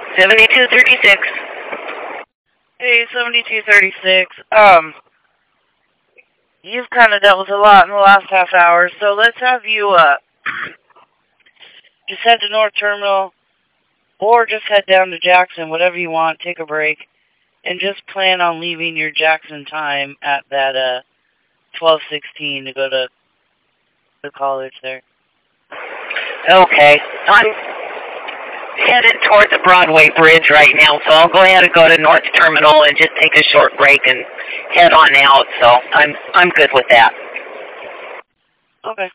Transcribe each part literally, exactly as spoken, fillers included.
seventy-two thirty-six. Hey, seventy-two thirty-six. Um, you've kind of dealt with a lot in the last half hour, so let's have you, uh, just head to North Terminal, or just head down to Jackson, whatever you want, take a break, and just plan on leaving your Jackson time at that, uh, twelve sixteen to go to the college there. Okay. I'm headed toward the Broadway Bridge right now, so I'll go ahead and go to North Terminal and just take a short break and head on out, so I'm I'm good with that. Okay.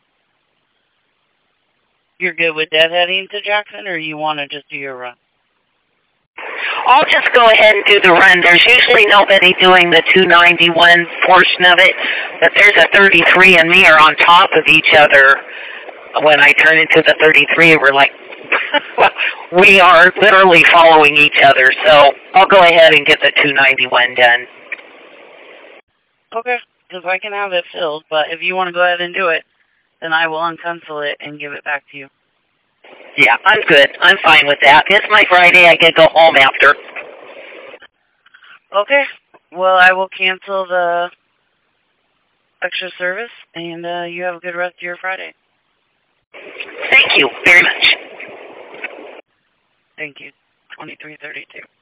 You're good with that heading to Jackson, or you want to just do your run? I'll just go ahead and do the run. There's usually nobody doing the two ninety-one portion of it, but there's a thirty-three and me are on top of each other. When I turn into the thirty-three, we're like, we are literally following each other, so I'll go ahead and get the two ninety-one done. Okay, because I can have it filled, but if you want to go ahead and do it, then I will uncancel it and give it back to you. Yeah, I'm good. I'm fine with that. It's my Friday. I can go home after. Okay. Well, I will cancel the extra service, and uh, you have a good rest of your Friday. Thank you very much. Thank you. twenty-three thirty-two.